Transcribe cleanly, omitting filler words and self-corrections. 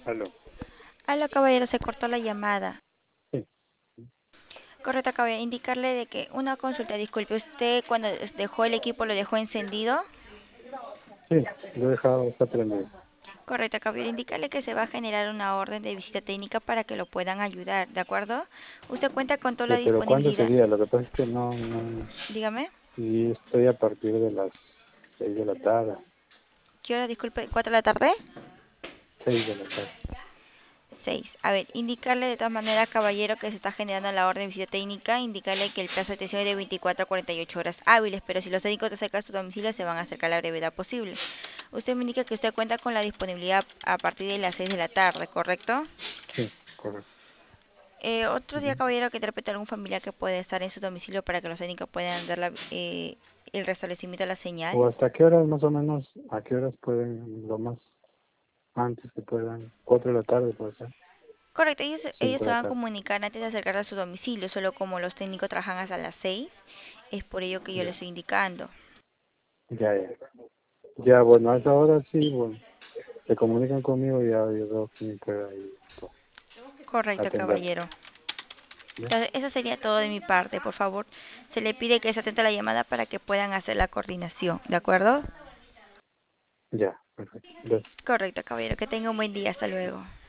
Aló. Aló, caballero, se cortó la llamada. Sí, Correcto, caballero. Indicarle de que una consulta, disculpe, ¿usted cuando dejó el equipo lo dejó encendido? sí, lo he dejado, está prendido. Correcto, caballero. Indicarle que se va a generar una orden de visita técnica para que lo puedan ayudar, ¿de acuerdo? Usted cuenta con toda la Pero ¿cuándo disponibilidad. sería? Lo que pasa es que no, Dígame. y estoy a partir de las 6 de la tarde, ¿Qué hora, disculpe? ¿4 de la tarde? 6 de la tarde. 6. A ver, indicarle de todas maneras, caballero, que se está generando la orden de visita técnica, indicarle que el plazo de atención es de 24 a 48 horas hábiles, pero si los técnicos te acercan a su domicilio, se van a acercar a la brevedad posible. Usted me indica que usted cuenta con la disponibilidad a partir de las 6 de la tarde, ¿correcto? Sí, correcto. Otro día, Ujú. caballero, que interprete algún familiar que puede estar en su domicilio para que los técnicos puedan dar el restablecimiento de la ¿O señal. hasta qué horas más o menos, a qué horas pueden, lo más antes que puedan? 4 de la tarde puede ser, Correcto, ellos 5 se de la van a tarde. comunicar antes de acercarse a su domicilio, solo como los técnicos trabajan hasta las 6, es por ello que yo les Ya, estoy indicando. ya. Ya, bueno, a esa hora sí, bueno, se comunican conmigo y ya yo veo quién puede ahí Correcto, atender. caballero. ¿Ya? Entonces, eso sería todo de mi parte. Por favor, se le pide que se atente a la llamada para que puedan hacer la coordinación, ¿de acuerdo? Ya, perfecto. Gracias. Correcto, caballero. Que tenga un buen día. Hasta luego.